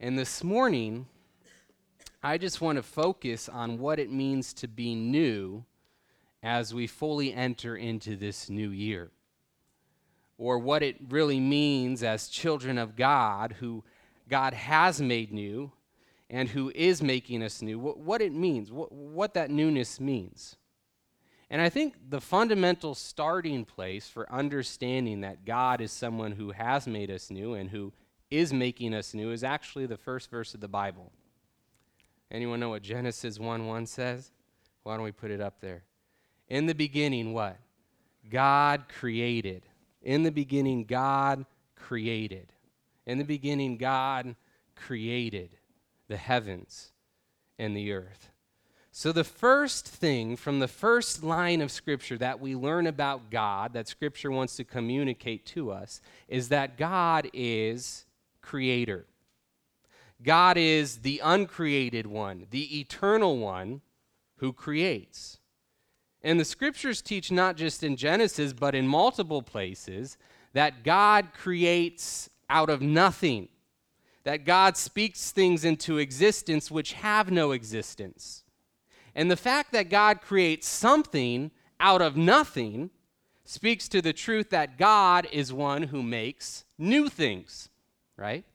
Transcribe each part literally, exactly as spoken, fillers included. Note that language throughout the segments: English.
And this morning, I just want to focus on what it means to be new as we fully enter into this new year, or what it really means as children of God who God has made new and who is making us new, what, what it means, what, what that newness means. And I think the fundamental starting place for understanding that God is someone who has made us new and who is making us new is actually the first verse of the Bible. Anyone know what Genesis one one says? Why don't we put it up there? In the beginning, what? God created. In the beginning, God created. In the beginning, God created the heavens and the earth. So the first thing from the first line of Scripture that we learn about God, that Scripture wants to communicate to us, is that God is creator. God is the uncreated one, the eternal one who creates. And the Scriptures teach not just in Genesis, but in multiple places, that God creates out of nothing, that God speaks things into existence which have no existence. And the fact that God creates something out of nothing speaks to the truth that God is one who makes new things, right?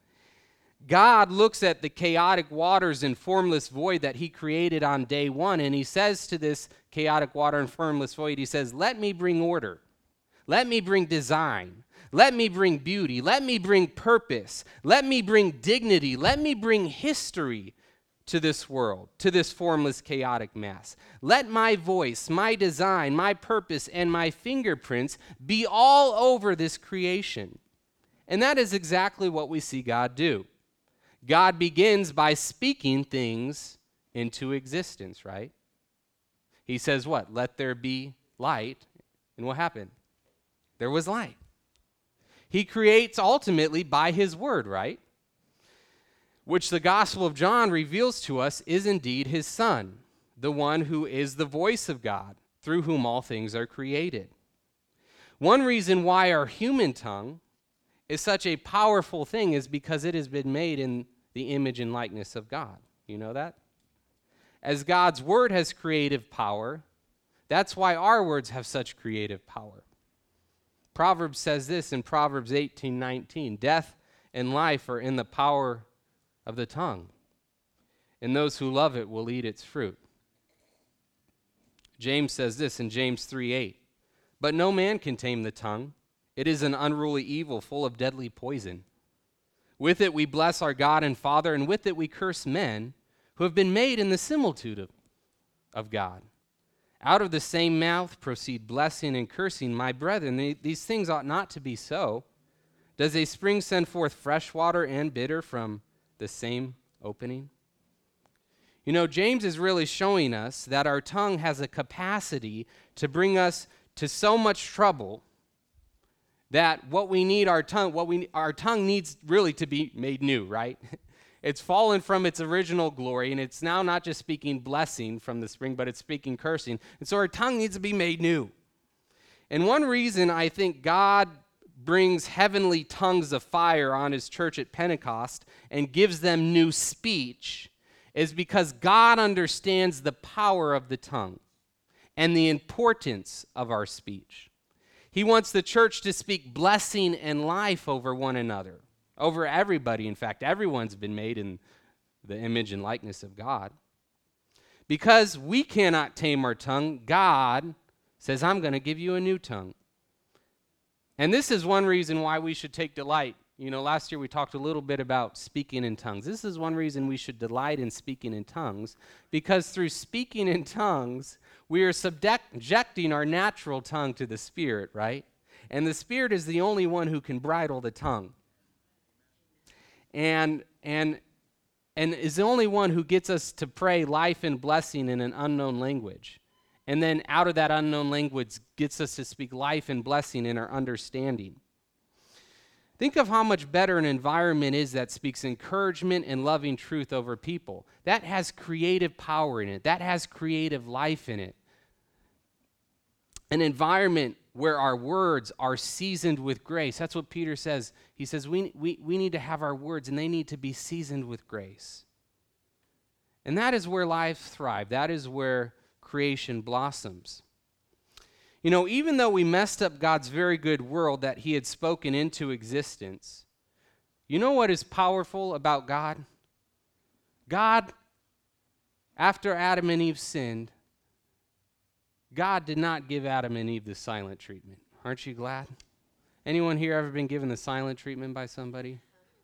God looks at the chaotic waters and formless void that he created on day one, and he says to this chaotic water and formless void, he says, let me bring order. Let me bring design. Let me bring beauty. Let me bring purpose. Let me bring dignity. Let me bring history to this world, to this formless, chaotic mess. Let my voice, my design, my purpose, and my fingerprints be all over this creation. And that is exactly what we see God do. God begins by speaking things into existence, right? He says what? Let there be light. And what happened? There was light. He creates ultimately by his word, right? Which the Gospel of John reveals to us is indeed his Son, the one who is the voice of God, through whom all things are created. One reason why our human tongue is such a powerful thing is because it has been made in the image and likeness of God. You know that? As God's word has creative power, that's why our words have such creative power. Proverbs says this in Proverbs eighteen nineteen, death and life are in the power of the tongue, and those who love it will eat its fruit. James says this in James three eight, but no man can tame the tongue. It is an unruly evil full of deadly poison. With it we bless our God and Father, and with it we curse men who have been made in the similitude of, of God. Out of the same mouth proceed blessing and cursing. My brethren, they, these things ought not to be so. Does a spring send forth fresh water and bitter from the same opening? You know, James is really showing us that our tongue has a capacity to bring us to so much trouble that what we need our tongue, what we our tongue needs really to be made new, right? It's fallen from its original glory, and it's now not just speaking blessing from the spring, but it's speaking cursing. And so our tongue needs to be made new. And one reason I think God brings heavenly tongues of fire on his church at Pentecost and gives them new speech is because God understands the power of the tongue and the importance of our speech. He wants the church to speak blessing and life over one another, over everybody. In fact, everyone's been made in the image and likeness of God. Because we cannot tame our tongue, God says, I'm going to give you a new tongue. And this is one reason why we should take delight. You know, last year we talked a little bit about speaking in tongues. This is one reason we should delight in speaking in tongues, because through speaking in tongues, we are subjecting our natural tongue to the Spirit, right? And the Spirit is the only one who can bridle the tongue. And and and is the only one who gets us to pray life and blessing in an unknown language. And then out of that unknown language gets us to speak life and blessing in our understanding. Think of how much better an environment is that speaks encouragement and loving truth over people. That has creative power in it. That has creative life in it. An environment where our words are seasoned with grace. That's what Peter says. He says we, we, we need to have our words, and they need to be seasoned with grace. And that is where lives thrive. That is where creation blossoms. You know, even though we messed up God's very good world that he had spoken into existence, you know what is powerful about God? God, after Adam and Eve sinned, God did not give Adam and Eve the silent treatment. Aren't you glad? Anyone here ever been given the silent treatment by somebody?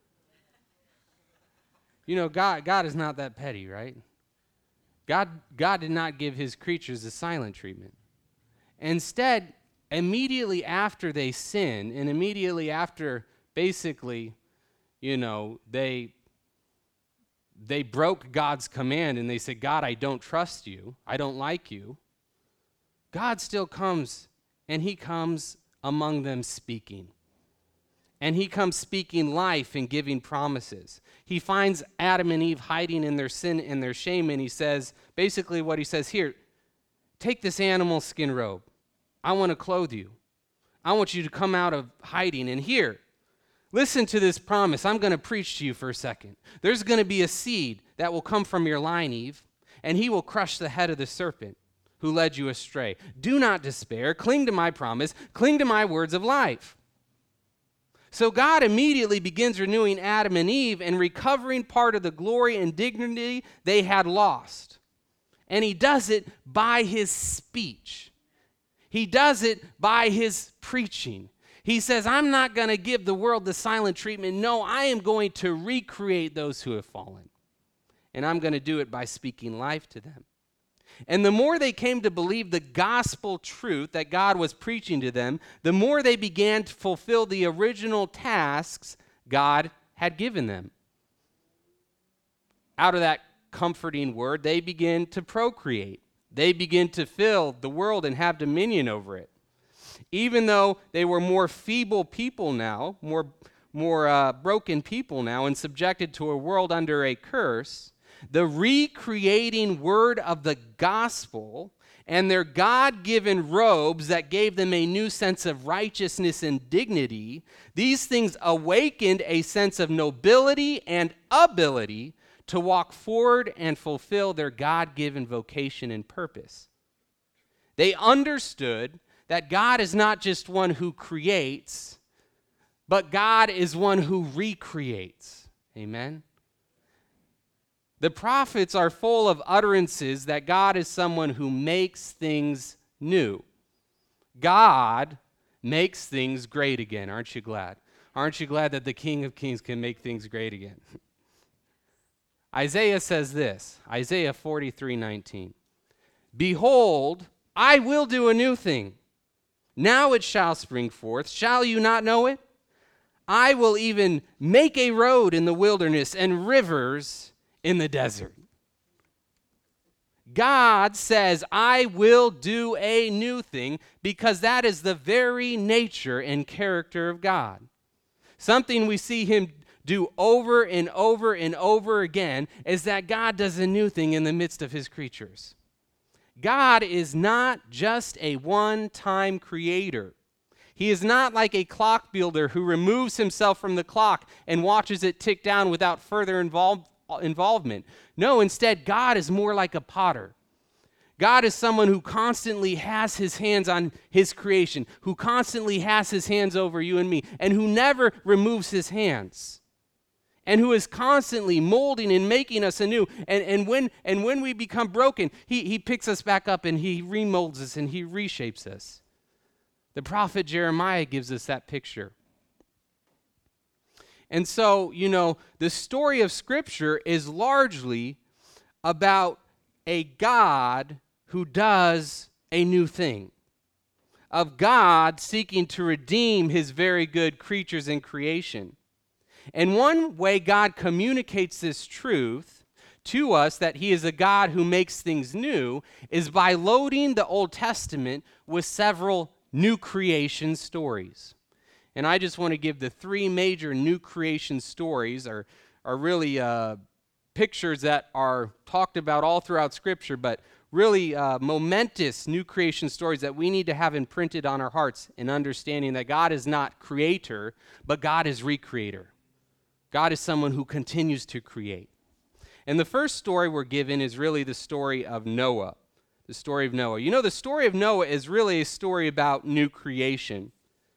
You know, God, God is not that petty, right? God, God did not give his creatures the silent treatment. Instead, immediately after they sinned, and immediately after basically, you know, they they broke God's command and they said, God, I don't trust you. I don't like you. God still comes, and he comes among them speaking. And he comes speaking life and giving promises. He finds Adam and Eve hiding in their sin and their shame, and he says, basically what he says, here, take this animal skin robe. I want to clothe you. I want you to come out of hiding. And here, listen to this promise. I'm going to preach to you for a second. There's going to be a seed that will come from your line, Eve, and he will crush the head of the serpent who led you astray. Do not despair. Cling to my promise. Cling to my words of life. So God immediately begins renewing Adam and Eve and recovering part of the glory and dignity they had lost. And he does it by his speech. He does it by his preaching. He says, I'm not going to give the world the silent treatment. No, I am going to recreate those who have fallen. And I'm going to do it by speaking life to them. And the more they came to believe the gospel truth that God was preaching to them, the more they began to fulfill the original tasks God had given them. Out of that comforting word, they begin to procreate. They begin to fill the world and have dominion over it. Even though they were more feeble people now, more, more uh, broken people now, and subjected to a world under a curse, the recreating word of the gospel and their God-given robes that gave them a new sense of righteousness and dignity, these things awakened a sense of nobility and ability to walk forward and fulfill their God-given vocation and purpose. They understood that God is not just one who creates, but God is one who recreates. Amen? The prophets are full of utterances that God is someone who makes things new. God makes things great again. Aren't you glad? Aren't you glad that the King of Kings can make things great again? Isaiah says this, Isaiah forty-three nineteen. Behold, I will do a new thing. Now it shall spring forth. Shall you not know it? I will even make a road in the wilderness and rivers in the desert. God says, I will do a new thing, because that is the very nature and character of God. Something we see him do over and over and over again is that God does a new thing in the midst of his creatures. God is not just a one-time creator. He is not like a clock builder who removes himself from the clock and watches it tick down without further involvement. involvement. No, instead, God is more like a potter. God is someone who constantly has his hands on his creation, who constantly has his hands over you and me, and who never removes his hands, and who is constantly molding and making us anew. And, and, when, and when we become broken, he, he picks us back up and he remolds us and he reshapes us. The prophet Jeremiah gives us that picture. And so, you know, the story of Scripture is largely about a God who does a new thing, of God seeking to redeem his very good creatures in creation. And one way God communicates this truth to us, that he is a God who makes things new, is by loading the Old Testament with several new creation stories. And I just want to give the three major new creation stories, are, are really uh, pictures that are talked about all throughout Scripture, but really uh, momentous new creation stories that we need to have imprinted on our hearts in understanding that God is not creator, but God is recreator. God is someone who continues to create. And the first story we're given is really the story of Noah. The story of Noah. You know, the story of Noah is really a story about new creation.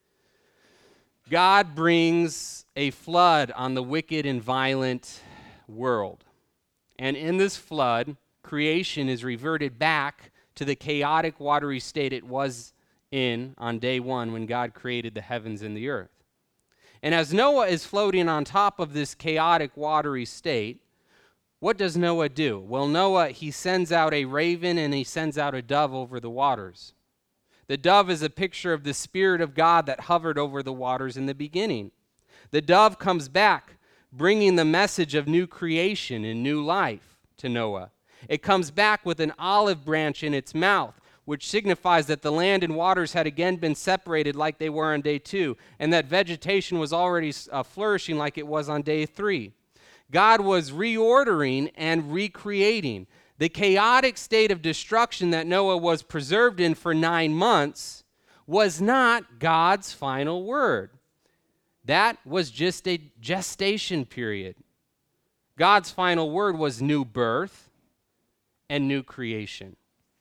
God brings a flood on the wicked and violent world. And in this flood, creation is reverted back to the chaotic, watery state it was in on day one when God created the heavens and the earth. And as Noah is floating on top of this chaotic, watery state, what does Noah do? Well, Noah, he sends out a raven and he sends out a dove over the waters. The dove is a picture of the Spirit of God that hovered over the waters in the beginning. The dove comes back, bringing the message of new creation and new life to Noah. It comes back with an olive branch in its mouth, which signifies that the land and waters had again been separated like they were on day two, and that vegetation was already uh, flourishing like it was on day three. God was reordering and recreating. The chaotic state of destruction that Noah was preserved in for nine months was not God's final word. That was just a gestation period. God's final word was new birth and new creation.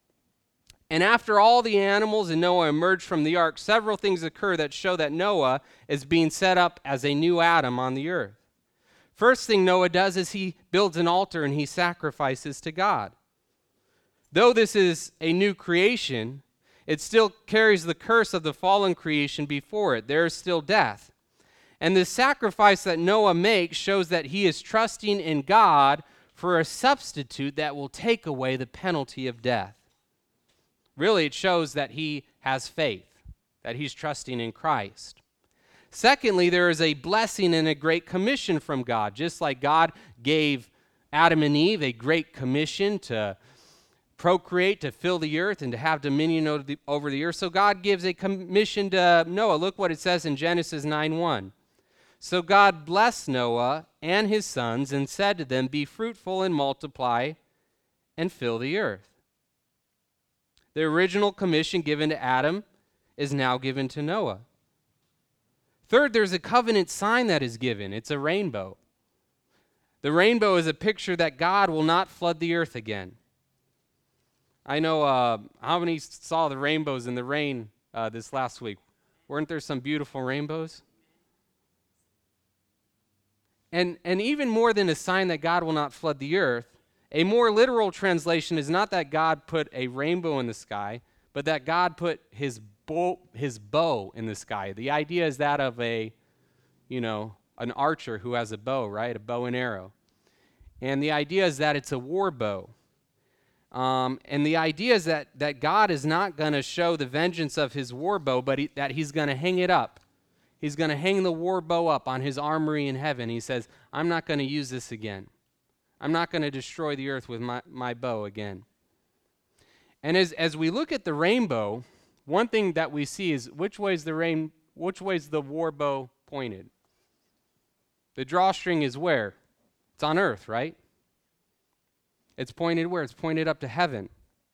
And after all the animals and Noah emerged from the ark, several things occur that show that Noah is being set up as a new Adam on the earth. First thing Noah does is he builds an altar and he sacrifices to God. Though this is a new creation, it still carries the curse of the fallen creation before it. There is still death. And the sacrifice that Noah makes shows that he is trusting in God for a substitute that will take away the penalty of death. Really, it shows that he has faith, that he's trusting in Christ. Secondly, there is a blessing and a great commission from God. Just like God gave Adam and Eve a great commission to procreate, to fill the earth, and to have dominion over the, over the earth, so God gives a commission to Noah. Look what it says in Genesis nine one. So God blessed Noah and his sons and said to them, "Be fruitful and multiply and fill the earth." The original commission given to Adam is now given to Noah. Third, there's a covenant sign that is given. It's a rainbow. The rainbow is a picture that God will not flood the earth again. I know uh, how many saw the rainbows in the rain uh, this last week? Weren't there some beautiful rainbows? And, and even more than a sign that God will not flood the earth, a more literal translation is not that God put a rainbow in the sky, but that God put his bow, his bow in the sky. The idea is that of a, you know, an archer who has a bow, right? A bow and arrow. And the idea is that it's a war bow. Um, and the idea is that, that God is not going to show the vengeance of his war bow, but he, that he's going to hang it up. He's going to hang the war bow up on his armory in heaven. He says, I'm not going to use this again. I'm not going to destroy the earth with my, my bow again. And as, as we look at the rainbow, one thing that we see is which way is the rain, which way is the war bow pointed? The drawstring is where? It's on earth, right? It's pointed where? It's pointed up to heaven.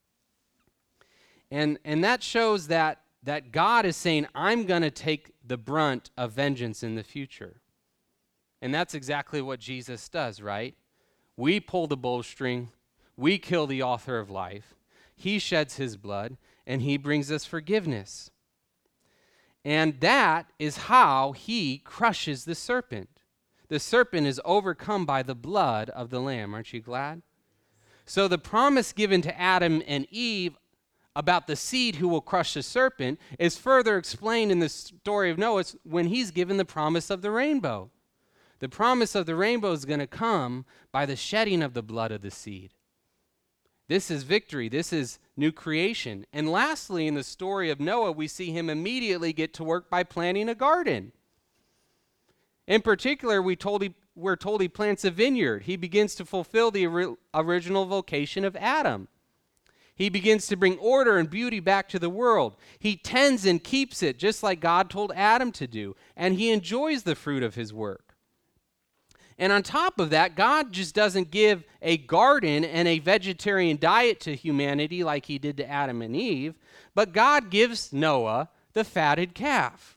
And, and that shows that, that God is saying, I'm going to take the brunt of vengeance in the future. And that's exactly what Jesus does, right? We pull the bowstring, we kill the author of life, he sheds his blood, and he brings us forgiveness. And that is how he crushes the serpent. The serpent is overcome by the blood of the Lamb. Aren't you glad? So the promise given to Adam and Eve about the seed who will crush the serpent is further explained in the story of Noah when he's given the promise of the rainbow. The promise of the rainbow is going to come by the shedding of the blood of the seed. This is victory. This is new creation. And lastly, in the story of Noah, we see him immediately get to work by planting a garden. In particular, we told he, we're told he plants a vineyard. He begins to fulfill the ori- original vocation of Adam. He begins to bring order and beauty back to the world. He tends and keeps it just like God told Adam to do, and he enjoys the fruit of his work. And on top of that, God just doesn't give a garden and a vegetarian diet to humanity like he did to Adam and Eve, but God gives Noah the fatted calf.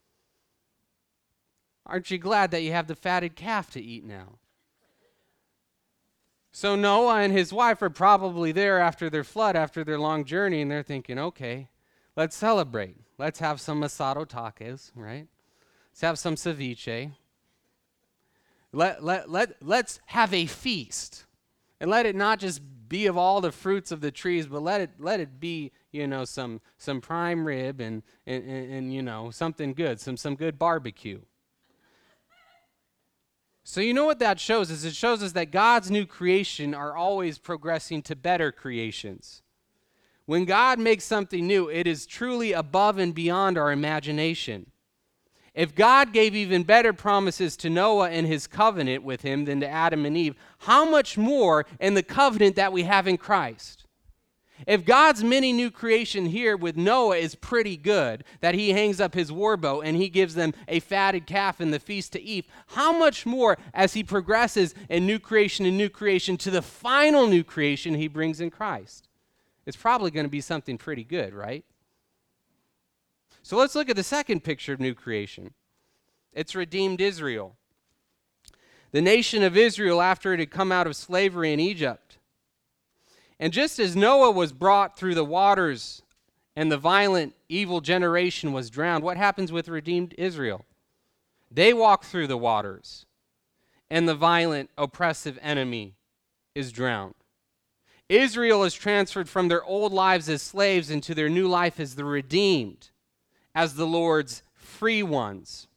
Aren't you glad that you have the fatted calf to eat now? So Noah and his wife are probably there after their flood, after their long journey, and they're thinking, okay, let's celebrate. Let's have some asado tacos, right? Let's have some ceviche. Let, let, let, let's have a feast. And let it not just be of all the fruits of the trees, but let it let it be, you know, some some prime rib and, and, and, and you know, something good, some, some good barbecue. So you know what that shows is it shows us that God's new creation are always progressing to better creations. When God makes something new, it is truly above and beyond our imagination. If God gave even better promises to Noah and his covenant with him than to Adam and Eve, how much more in the covenant that we have in Christ? If God's mini new creation here with Noah is pretty good, that he hangs up his war bow and he gives them a fatted calf in the feast to eat, how much more as he progresses in new creation and new creation to the final new creation he brings in Christ? It's probably going to be something pretty good, right? So let's look at the second picture of new creation. It's redeemed Israel. The nation of Israel after it had come out of slavery in Egypt. And just as Noah was brought through the waters and the violent, evil generation was drowned, what happens with redeemed Israel? They walk through the waters, and the violent, oppressive enemy is drowned. Israel is transferred from their old lives as slaves into their new life as the redeemed, as the Lord's free ones.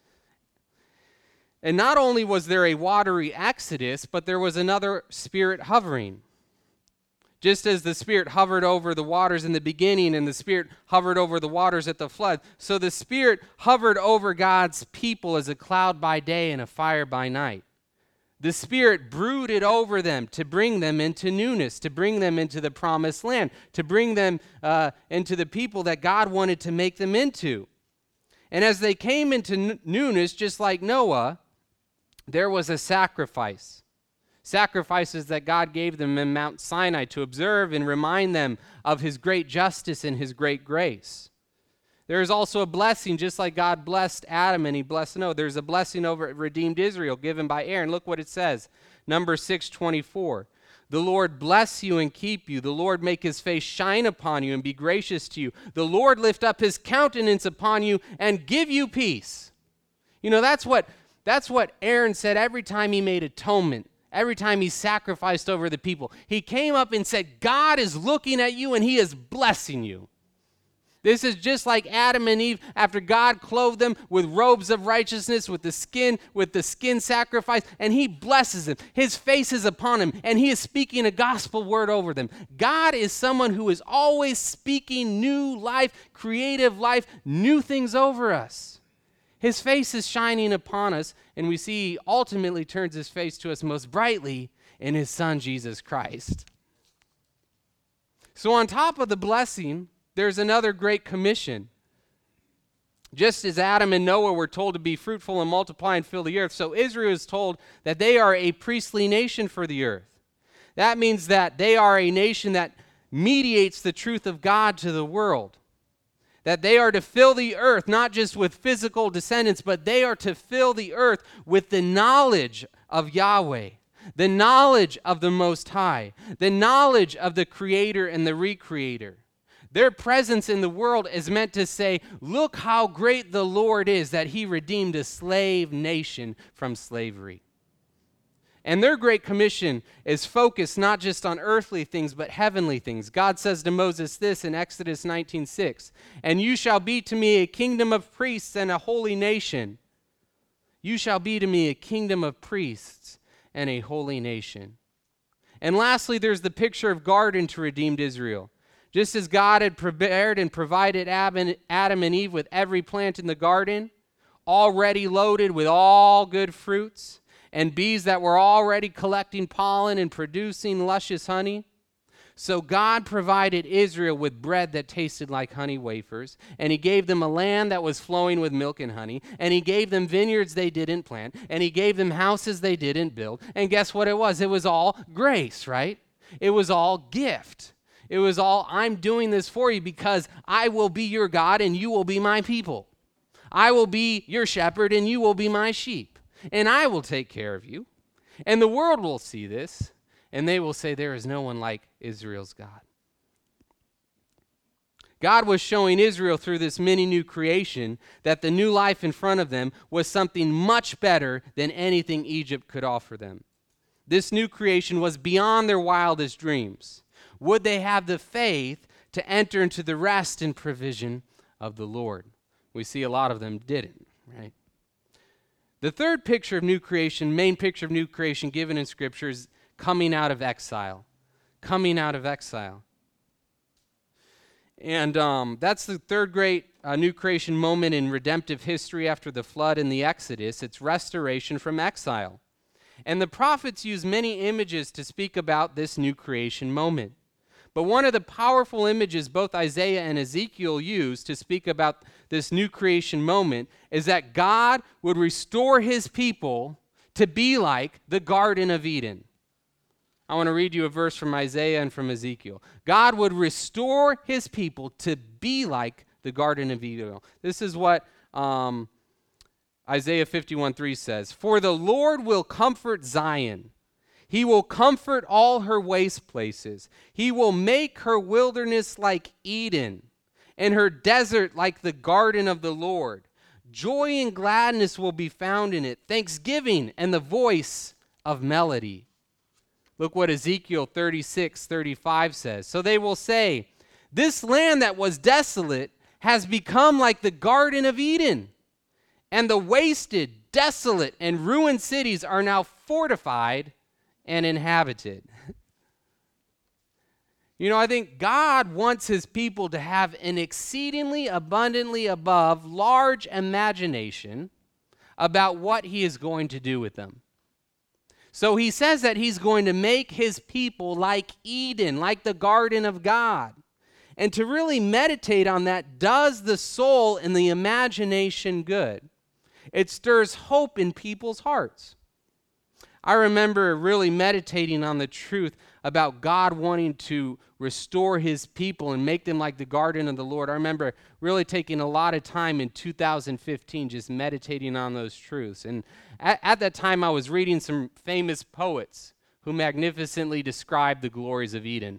And not only was there a watery exodus, but there was another spirit hovering. Just as the Spirit hovered over the waters in the beginning and the Spirit hovered over the waters at the flood, so the Spirit hovered over God's people as a cloud by day and a fire by night. The Spirit brooded over them to bring them into newness, to bring them into the promised land, to bring them uh, into the people that God wanted to make them into. And as they came into n- newness, just like Noah, there was a sacrifice. Sacrifices that God gave them in Mount Sinai to observe and remind them of his great justice and his great grace. There is also a blessing, just like God blessed Adam and he blessed Noah. There's a blessing over redeemed Israel given by Aaron. Look what it says, Numbers six twenty-four. The Lord bless you and keep you. The Lord make his face shine upon you and be gracious to you. The Lord lift up his countenance upon you and give you peace. You know, that's what, that's what Aaron said every time he made atonement. Every time he sacrificed over the people, he came up and said, God is looking at you and he is blessing you. This is just like Adam and Eve after God clothed them with robes of righteousness, with the skin, with the skin sacrifice, and he blesses them. His face is upon him, and he is speaking a gospel word over them. God is someone who is always speaking new life, creative life, new things over us. His face is shining upon us, and we see he ultimately turns his face to us most brightly in his Son, Jesus Christ. So on top of the blessing, there's another great commission. Just as Adam and Noah were told to be fruitful and multiply and fill the earth, so Israel is told that they are a priestly nation for the earth. That means that they are a nation that mediates the truth of God to the world. That they are to fill the earth, not just with physical descendants, but they are to fill the earth with the knowledge of Yahweh, the knowledge of the Most High, the knowledge of the Creator and the Recreator. Their presence in the world is meant to say, look how great the Lord is, that he redeemed a slave nation from slavery. And their great commission is focused not just on earthly things, but heavenly things. God says to Moses this in Exodus nineteen six, and you shall be to me a kingdom of priests and a holy nation. You shall be to me a kingdom of priests and a holy nation. And lastly, there's the picture of garden to redeemed Israel. Just as God had prepared and provided Adam and Eve with every plant in the garden, already loaded with all good fruits, and bees that were already collecting pollen and producing luscious honey, So God provided Israel with bread that tasted like honey wafers, and he gave them a land that was flowing with milk and honey, and he gave them vineyards they didn't plant, and he gave them houses they didn't build. And guess what it was? It was all grace, right? It was all gift. It was all, I'm doing this for you because I will be your God and you will be my people. I will be your shepherd and you will be my sheep. And I will take care of you. And the world will see this, and they will say, there is no one like Israel's God. God was showing Israel through this mini new creation that the new life in front of them was something much better than anything Egypt could offer them. This new creation was beyond their wildest dreams. Would they have the faith to enter into the rest and provision of the Lord? We see a lot of them didn't, right? The third picture of new creation, main picture of new creation given in Scripture is coming out of exile. Coming out of exile. And um, that's the third great uh, new creation moment in redemptive history after the flood and the Exodus. It's restoration from exile. And the prophets use many images to speak about this new creation moment. But one of the powerful images both Isaiah and Ezekiel use to speak about this new creation moment is that God would restore his people to be like the Garden of Eden. I want to read you a verse from Isaiah and from Ezekiel. God would restore his people to be like the Garden of Eden. This is what um, Isaiah fifty-one three says. For the Lord will comfort Zion. He will comfort all her waste places. He will make her wilderness like Eden, and her desert like the garden of the Lord. Joy and gladness will be found in it, thanksgiving and the voice of melody. Look what Ezekiel thirty-six thirty-five says. So they will say, this land that was desolate has become like the Garden of Eden, and the wasted, desolate, and ruined cities are now fortified and inhabited. You know, I think God wants his people to have an exceedingly abundantly above large imagination about what he is going to do with them. So he says that he's going to make his people like Eden, like the garden of God. And to really meditate on that does the soul and the imagination good. It stirs hope in people's hearts. I remember really meditating on the truth about God wanting to restore his people and make them like the garden of the Lord. I remember really taking a lot of time in two thousand fifteen just meditating on those truths. And at, at that time, I was reading some famous poets who magnificently described the glories of Eden.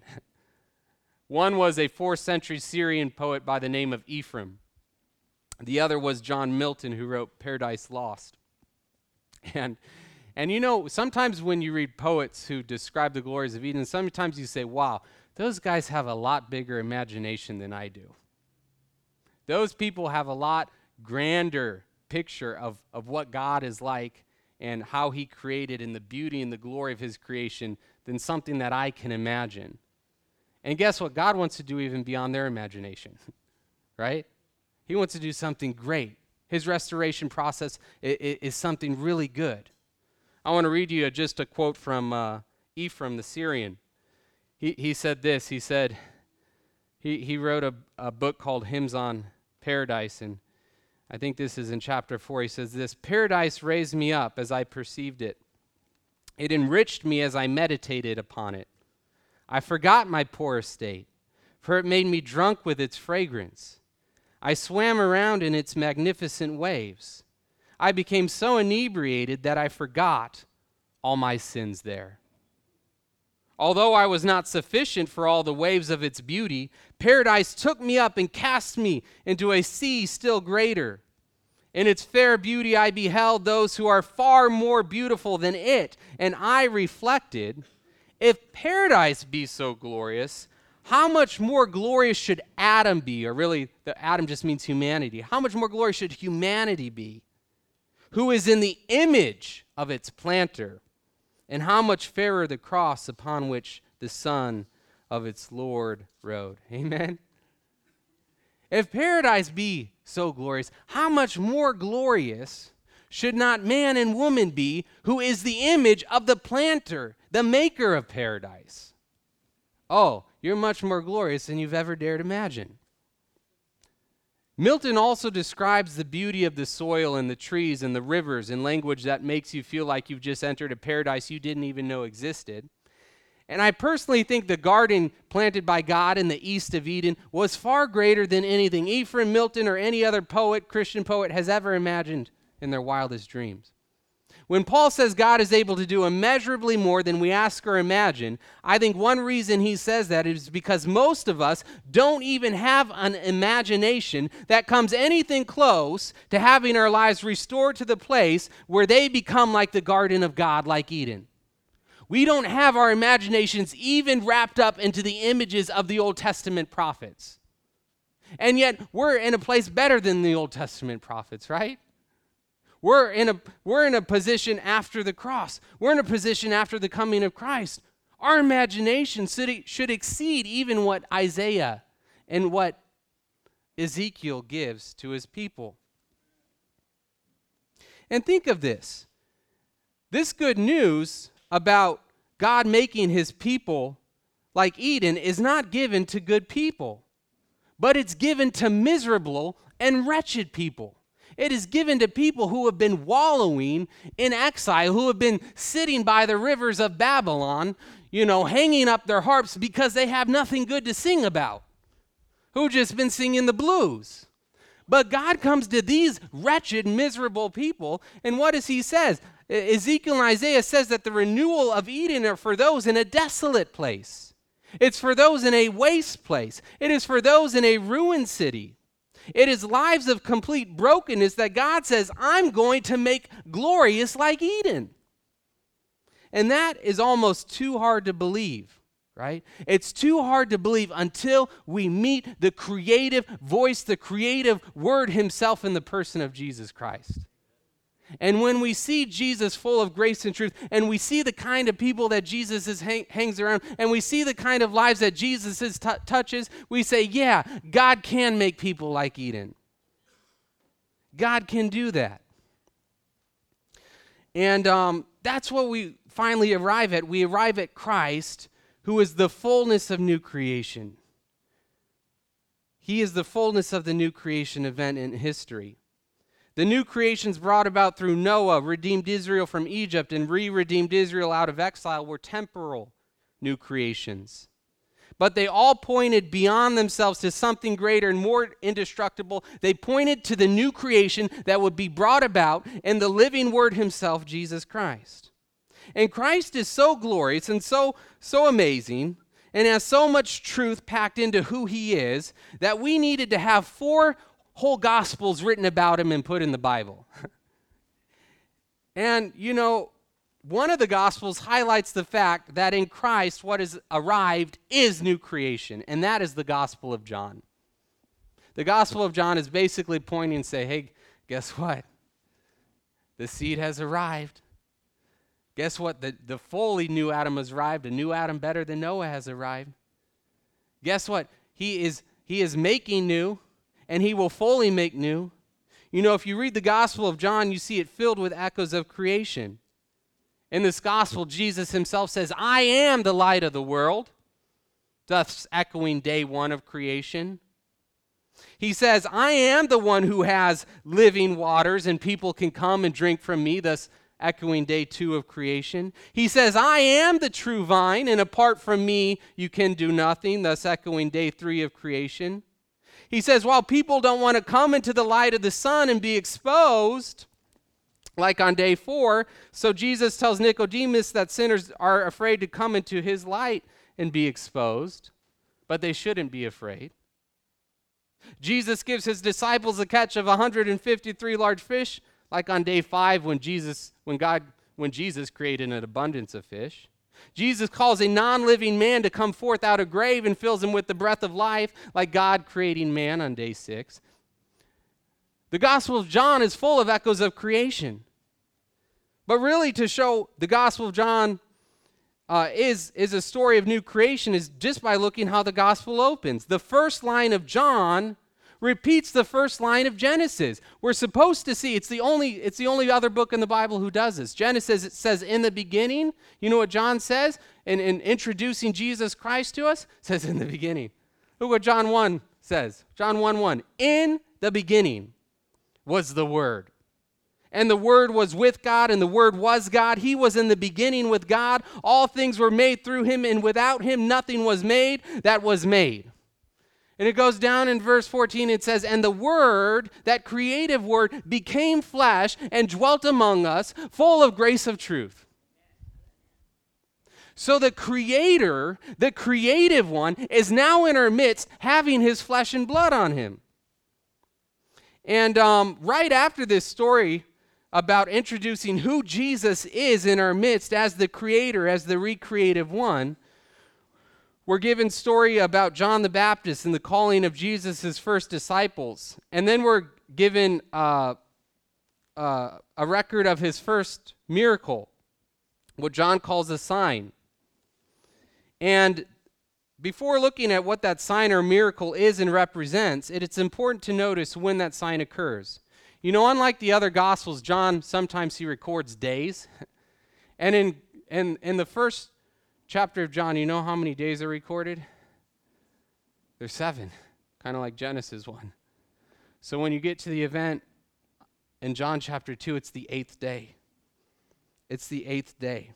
One was a fourth century Syrian poet by the name of Ephraim. The other was John Milton, who wrote Paradise Lost. And And you know, sometimes when you read poets who describe the glories of Eden, sometimes you say, wow, those guys have a lot bigger imagination than I do. Those people have a lot grander picture of, of what God is like and how he created and the beauty and the glory of his creation than something that I can imagine. And guess what? God wants to do even beyond their imagination, right? He wants to do something great. His restoration process is, is something really good. I want to read you just a quote from uh, Ephraim the Syrian. He he said this. He said, he, he wrote a, a book called Hymns on Paradise, and I think this is in chapter four. He says this, paradise raised me up as I perceived it. It enriched me as I meditated upon it. I forgot my poor estate, for it made me drunk with its fragrance. I swam around in its magnificent waves. I became so inebriated that I forgot all my sins there. Although I was not sufficient for all the waves of its beauty, paradise took me up and cast me into a sea still greater. In its fair beauty I beheld those who are far more beautiful than it, and I reflected, if paradise be so glorious, how much more glorious should Adam be? Or really, the Adam just means humanity. How much more glorious should humanity be, who is in the image of its planter, and how much fairer the cross upon which the Son of its Lord rode. Amen? If paradise be so glorious, how much more glorious should not man and woman be, who is the image of the planter, the maker of paradise? Oh, you're much more glorious than you've ever dared imagine. Milton also describes the beauty of the soil and the trees and the rivers in language that makes you feel like you've just entered a paradise you didn't even know existed. And I personally think the garden planted by God in the east of Eden was far greater than anything Ephraim, Milton, or any other poet, Christian poet, has ever imagined in their wildest dreams. When Paul says God is able to do immeasurably more than we ask or imagine, I think one reason he says that is because most of us don't even have an imagination that comes anything close to having our lives restored to the place where they become like the garden of God, like Eden. We don't have our imaginations even wrapped up into the images of the Old Testament prophets. And yet we're in a place better than the Old Testament prophets, right? We're in a we're in a position after the cross. We're in a position after the coming of Christ. Our imagination should, should exceed even what Isaiah and what Ezekiel gives to his people. And think of this. This good news about God making his people like Eden is not given to good people, but it's given to miserable and wretched people. It is given to people who have been wallowing in exile, who have been sitting by the rivers of Babylon, you know, hanging up their harps because they have nothing good to sing about, who just been singing the blues. But God comes to these wretched, miserable people, and what does he say? Ezekiel and Isaiah says that the renewal of Eden are for those in a desolate place. It's for those in a waste place. It is for those in a ruined city. It is lives of complete brokenness that God says, I'm going to make glorious like Eden. And that is almost too hard to believe, right? It's too hard to believe until we meet the creative voice, the creative word himself in the person of Jesus Christ. And when we see Jesus full of grace and truth, and we see the kind of people that Jesus is hang, hangs around, and we see the kind of lives that Jesus is t- touches, we say, yeah, God can make people like Eden. God can do that. And um, that's what we finally arrive at. We arrive at Christ, who is the fullness of new creation. He is the fullness of the new creation event in history. The new creations brought about through Noah redeemed Israel from Egypt and re-redeemed Israel out of exile were temporal new creations. But they all pointed beyond themselves to something greater and more indestructible. They pointed to the new creation that would be brought about in the living Word himself, Jesus Christ. And Christ is so glorious and so, so amazing and has so much truth packed into who he is that we needed to have four whole gospels written about him and put in the Bible. And, you know, one of the gospels highlights the fact that in Christ what has arrived is new creation, and that is the Gospel of John. The Gospel of John is basically pointing and say, hey, guess what? The seed has arrived. Guess what? The, the fully new Adam has arrived. A new Adam better than Noah has arrived. Guess what? He is, he is making new, and he will fully make new. You know, if you read the Gospel of John, you see it filled with echoes of creation. In this gospel, Jesus himself says, I am the light of the world, thus echoing day one of creation. He says, I am the one who has living waters, and people can come and drink from me, thus echoing day two of creation. He says, I am the true vine, and apart from me, you can do nothing, thus echoing day three of creation. He says, while people don't want to come into the light of the sun and be exposed, like on day four, so Jesus tells Nicodemus that sinners are afraid to come into his light and be exposed, but they shouldn't be afraid. Jesus gives his disciples a catch of one hundred fifty-three large fish, like on day five when Jesus, when God, when Jesus created an abundance of fish. Jesus calls a non-living man to come forth out of grave and fills him with the breath of life, like God creating man on day six. The Gospel of John is full of echoes of creation. But really, to show the Gospel of John uh, is, is a story of new creation is just by looking how the Gospel opens. The first line of John repeats the first line of Genesis. We're supposed to see, it's the only, it's the only other book in the Bible who does this. Genesis, it says in the beginning. You know what John says in, in introducing Jesus Christ to us? It says in the beginning. Look what John one says. John one one. In the beginning was the Word. And the Word was with God, and the Word was God. He was in the beginning with God. All things were made through him, and without him nothing was made that was made. And it goes down in verse fourteen, it says, and the Word, that creative Word, became flesh and dwelt among us, full of grace of truth. So the Creator, the creative one, is now in our midst, having his flesh and blood on him. And um, right after this story about introducing who Jesus is in our midst as the Creator, as the recreative one, we're given story about John the Baptist and the calling of Jesus' first disciples. And then we're given uh, uh, a record of his first miracle, what John calls a sign. And before looking at what that sign or miracle is and represents, it, it's important to notice when that sign occurs. You know, unlike the other Gospels, John, sometimes he records days. And in, in, in the first chapter of John, you know how many days are recorded? There's seven, kind of like Genesis one. So when you get to the event in John chapter two, it's the eighth day. It's the eighth day.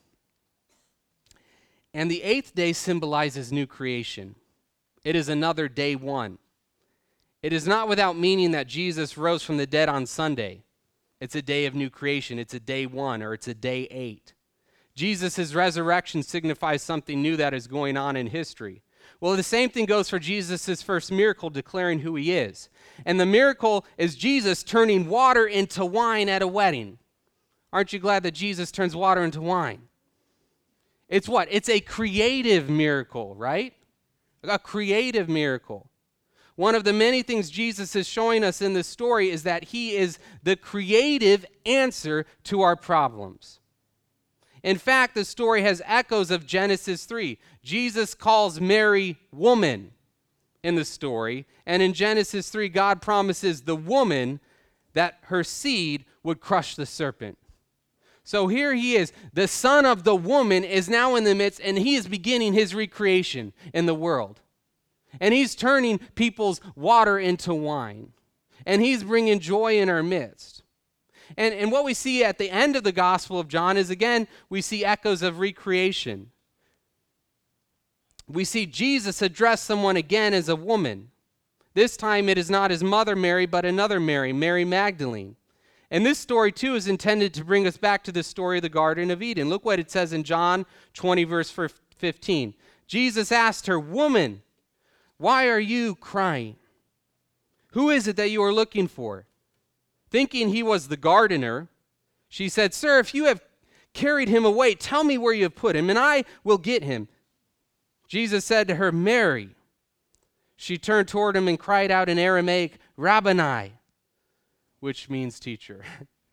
And the eighth day symbolizes new creation. It is another day one. It is not without meaning that Jesus rose from the dead on Sunday. It's a day of new creation. It's a day one, or it's a day eight. Jesus' resurrection signifies something new that is going on in history. Well, the same thing goes for Jesus' first miracle, declaring who he is. And the miracle is Jesus turning water into wine at a wedding. Aren't you glad that Jesus turns water into wine? It's what? It's a creative miracle, right? A creative miracle. One of the many things Jesus is showing us in this story is that he is the creative answer to our problems. In fact, the story has echoes of Genesis three. Jesus calls Mary woman in the story, and in Genesis three, God promises the woman that her seed would crush the serpent. So here he is, the son of the woman is now in the midst, and he is beginning his recreation in the world. And he's turning people's water into wine. And he's bringing joy in our midst. And, and what we see at the end of the Gospel of John is, again, we see echoes of recreation. We see Jesus address someone again as a woman. This time it is not his mother Mary, but another Mary, Mary Magdalene. And this story, too, is intended to bring us back to the story of the Garden of Eden. Look what it says in John twenty, verse fifteen. Jesus asked her, "Woman, why are you crying? Who is it that you are looking for?" Thinking he was the gardener, she said, "Sir, if you have carried him away, tell me where you have put him, and I will get him." Jesus said to her, "Mary." She turned toward him and cried out in Aramaic, "Rabboni," which means teacher.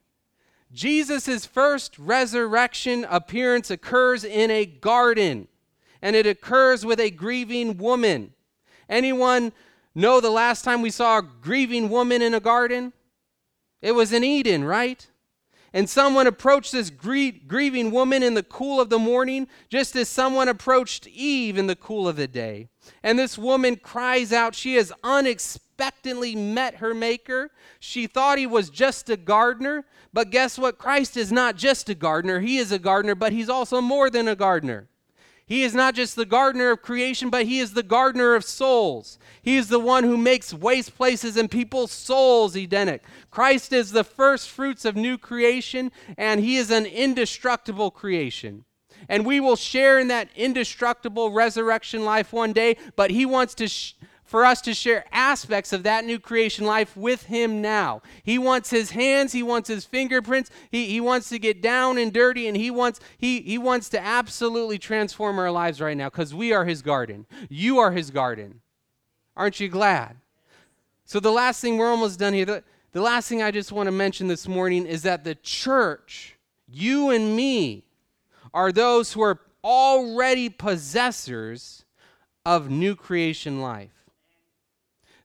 Jesus' first resurrection appearance occurs in a garden, and it occurs with a grieving woman. Anyone know the last time we saw a grieving woman in a garden? It was in Eden, right? And someone approached this grie- grieving woman in the cool of the morning, just as someone approached Eve in the cool of the day. And this woman cries out. She has unexpectedly met her maker. She thought he was just a gardener, but guess what? Christ is not just a gardener. He is a gardener, but he's also more than a gardener. He is not just the gardener of creation, but he is the gardener of souls. He is the one who makes waste places in people's souls Edenic. Christ is the first fruits of new creation, and he is an indestructible creation. And we will share in that indestructible resurrection life one day, but he wants to sh- for us to share aspects of that new creation life with him now. He wants his hands, he wants his fingerprints, he, he wants to get down and dirty, and he wants he, he wants to absolutely transform our lives right now, because we are his garden. You are his garden. Aren't you glad? So the last thing, we're almost done here. The, the last thing I just want to mention this morning is that the church, you and me, are those who are already possessors of new creation life.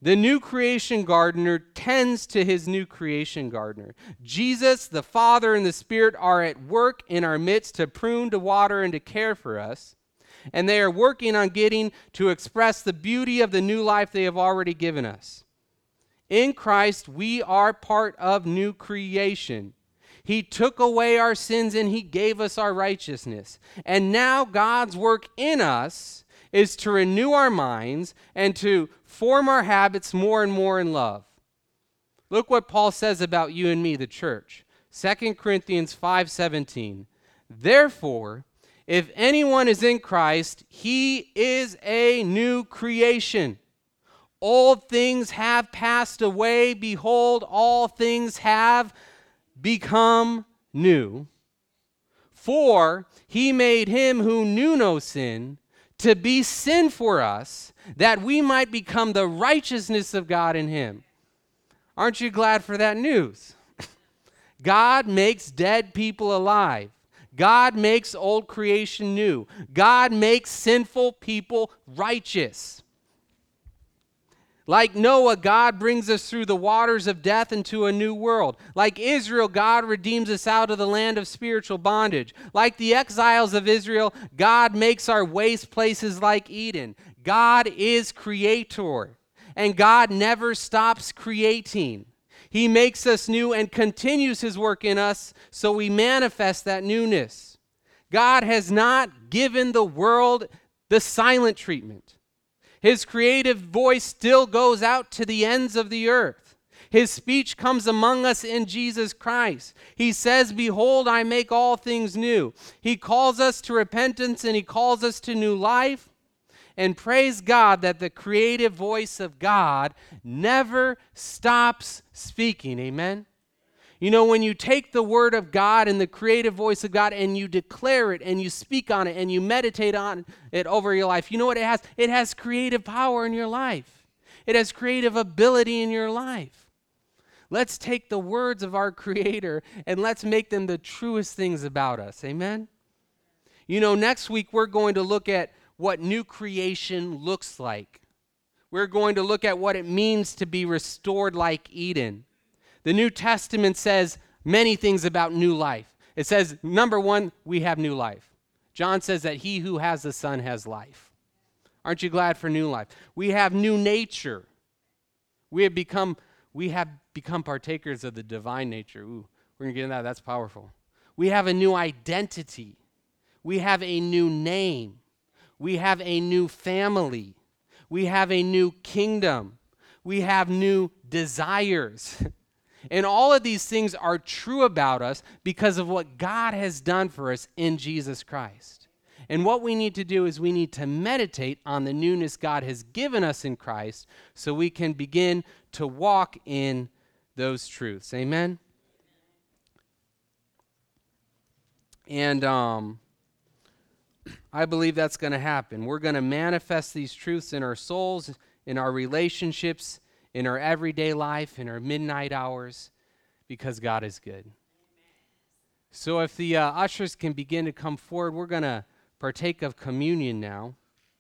The new creation gardener tends to his new creation gardener. Jesus, the Father, and the Spirit are at work in our midst to prune, to water, and to care for us. And they are working on getting to express the beauty of the new life they have already given us. In Christ, we are part of new creation. He took away our sins and he gave us our righteousness. And now God's work in us is to renew our minds and to form our habits more and more in love. Look what Paul says about you and me, the church. Second Corinthians five seventeen. Therefore, if anyone is in Christ, he is a new creation. Old things have passed away. Behold, all things have become new. For he made him who knew no sin to be sin for us, that we might become the righteousness of God in him. Aren't you glad for that news? God makes dead people alive. God makes old creation new. God makes sinful people righteous. Like Noah, God brings us through the waters of death into a new world. Like Israel, God redeems us out of the land of spiritual bondage. Like the exiles of Israel, God makes our waste places like Eden. God is creator, and God never stops creating. He makes us new and continues his work in us, so we manifest that newness. God has not given the world the silent treatment. His creative voice still goes out to the ends of the earth. His speech comes among us in Jesus Christ. He says, behold, I make all things new. He calls us to repentance and he calls us to new life. And praise God that the creative voice of God never stops speaking. Amen? You know, when you take the word of God and the creative voice of God and you declare it and you speak on it and you meditate on it over your life, you know what it has? It has creative power in your life. It has creative ability in your life. Let's take the words of our Creator and let's make them the truest things about us. Amen? You know, next week we're going to look at what new creation looks like. We're going to look at what it means to be restored like Eden. The New Testament says many things about new life. It says, number one, we have new life. John says that he who has the Son has life. Aren't you glad for new life? We have new nature. We have become, we have become partakers of the divine nature. Ooh, we're going to get into that. That's powerful. We have a new identity. We have a new name. We have a new family. We have a new kingdom. We have new desires. And all of these things are true about us because of what God has done for us in Jesus Christ. And what we need to do is we need to meditate on the newness God has given us in Christ so we can begin to walk in those truths. Amen? And um, I believe that's going to happen. We're going to manifest these truths in our souls, in our relationships, in our everyday life, in our midnight hours, because God is good. Amen. So if the uh, ushers can begin to come forward, we're going to partake of communion now.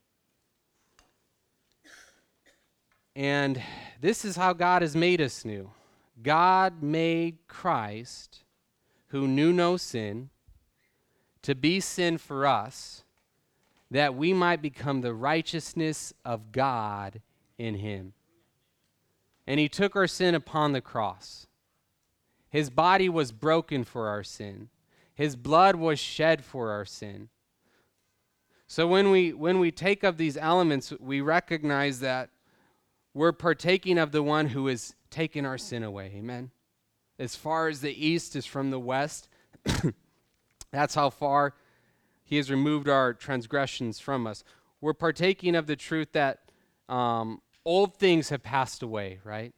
And this is how God has made us new. God made Christ, who knew no sin, to be sin for us, that we might become the righteousness of God in him. And he took our sin upon the cross. His body was broken for our sin. His blood was shed for our sin. So when we when we take of these elements, we recognize that we're partaking of the one who has taken our sin away. Amen. As far as the east is from the west, that's how far he has removed our transgressions from us. We're partaking of the truth that um, old things have passed away, right?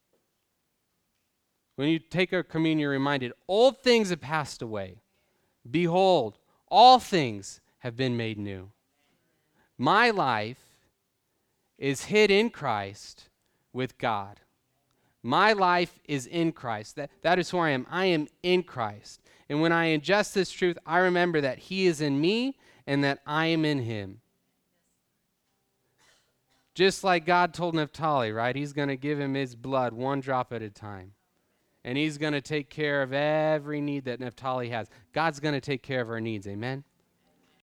When you take a communion, you're reminded, old things have passed away. Behold, all things have been made new. My life is hid in Christ with God. My life is in Christ. That, that is who I am. I am in Christ. And when I ingest this truth, I remember that he is in me and that I am in him. Just like God told Naphtali, right? He's going to give him his blood one drop at a time. And he's going to take care of every need that Naphtali has. God's going to take care of our needs. Amen?